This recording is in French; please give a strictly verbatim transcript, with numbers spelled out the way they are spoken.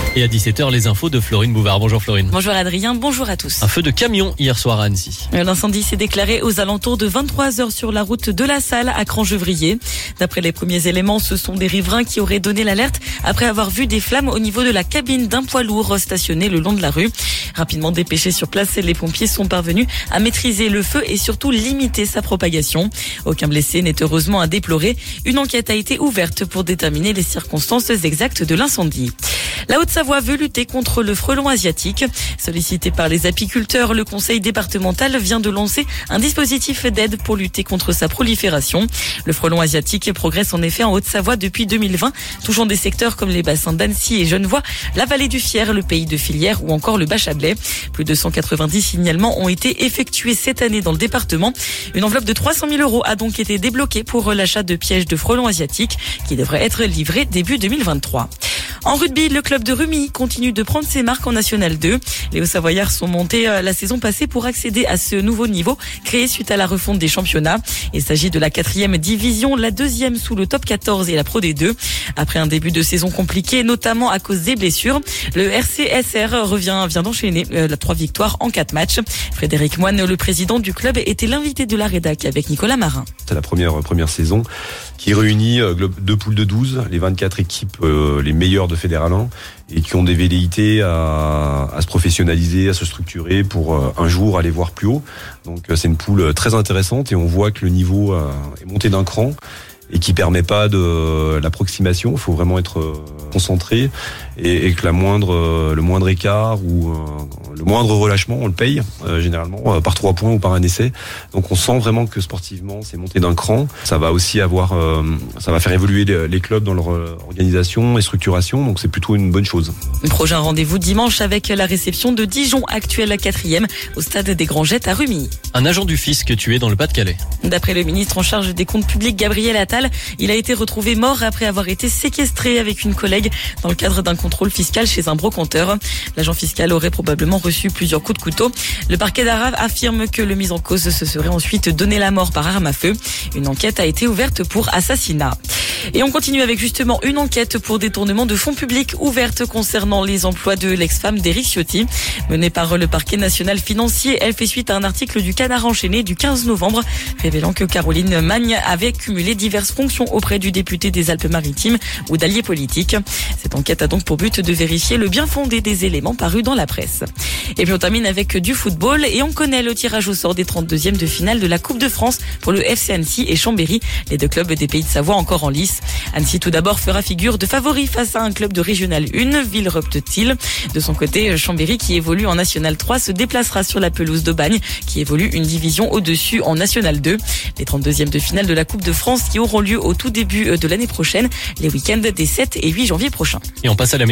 Et à dix-sept heures, les infos de Florine Bouvard. Bonjour Florine. Bonjour Adrien, bonjour à tous. Un feu de camion hier soir à Annecy. L'incendie s'est déclaré aux alentours de vingt-trois heures sur la route de la Salle à Crangevrier. D'après les premiers éléments, ce sont des riverains qui auraient donné l'alerte après avoir vu des flammes au niveau de la cabine d'un poids lourd stationné le long de la rue. Rapidement dépêchés sur place, les pompiers sont parvenus à maîtriser le feu et surtout limiter sa propagation. Aucun blessé n'est heureusement à déplorer. Une enquête a été ouverte pour déterminer les circonstances exactes de l'incendie. La Haute-Savoie veut lutter contre le frelon asiatique. Sollicité par les apiculteurs, le conseil départemental vient de lancer un dispositif d'aide pour lutter contre sa prolifération. Le frelon asiatique progresse en effet en Haute-Savoie depuis deux mille vingt, touchant des secteurs comme les bassins d'Annecy et Genevois, la vallée du Fier, le pays de Filière ou encore le Bas-Chablais. Plus de cent quatre-vingt-dix signalements ont été effectués cette année dans le département. Une enveloppe de trois cent mille euros a donc été débloquée pour l'achat de pièges de frelons asiatiques qui devraient être livrés début deux mille vingt-trois. En rugby, le club de Rumilly continue de prendre ses marques en National deux. Les Hauts-Savoyards sont montés la saison passée pour accéder à ce nouveau niveau créé suite à la refonte des championnats. Il s'agit de la quatrième division, la deuxième sous le top quatorze et la Pro D deux. Après un début de saison compliqué, notamment à cause des blessures, le R C S R revient, vient d'enchaîner euh, la trois victoires en quatre matchs. Frédéric Moine, le président du club, était l'invité de la rédac avec Nicolas Marin. C'est la première, première saison qui réunit euh, deux poules de douze, les vingt-quatre équipes euh, les meilleures de Fédéral un et qui ont des velléités à, à se professionnaliser, à se structurer pour euh, un jour aller voir plus haut. Donc euh, c'est une poule très intéressante et on voit que le niveau euh, est monté d'un cran et qui permet pas de l'approximation. Il faut vraiment être euh, concentré et, et que la moindre, euh, le moindre écart ou euh, le moindre relâchement, on le paye euh, généralement euh, par trois points ou par un essai. Donc on sent vraiment que sportivement, c'est monté d'un cran. Ça va aussi avoir, euh, ça va faire évoluer les, les clubs dans leur organisation et structuration. Donc c'est plutôt une bonne chose. Prochain rendez-vous dimanche avec la réception de Dijon, actuelle quatrième, au stade des Grangettes à Rumilly. Un agent du fisc tué dans le Pas-de-Calais. D'après le ministre en charge des comptes publics, Gabriel Attal, il a été retrouvé mort après avoir été séquestré avec une collègue dans le cadre d'un contrôle fiscal chez un brocanteur. L'agent fiscal aurait probablement reçu plusieurs coups de couteau. Le parquet d'Arras affirme que le mis en cause se serait ensuite donné la mort par arme à feu. Une enquête a été ouverte pour assassinat. Et on continue avec justement une enquête pour détournement de fonds publics ouverte concernant les emplois de l'ex-femme d'Éric Ciotti. Menée par le parquet national financier, elle fait suite à un article du Canard enchaîné du quinze novembre, révélant que Caroline Magne avait cumulé diverses fonctions auprès du député des Alpes-Maritimes ou d'alliés politiques. Cette enquête a donc pour but de vérifier le bien fondé des éléments parus dans la presse. Et puis on termine avec du football et on connaît le tirage au sort des trente-deuxièmes de finale de la Coupe de France pour le F C Annecy et Chambéry, les deux clubs des Pays de Savoie encore en lice. Annecy tout d'abord fera figure de favori face à un club de Régional un, Villerupt-Til. De son côté, Chambéry, qui évolue en National trois, se déplacera sur la pelouse d'Aubagne, qui évolue une division au-dessus en National deux. Les trente-deuxièmes de finale de la Coupe de France qui auront lieu au tout début de l'année prochaine, les week-ends des sept et huit janvier prochains. Et on passe à la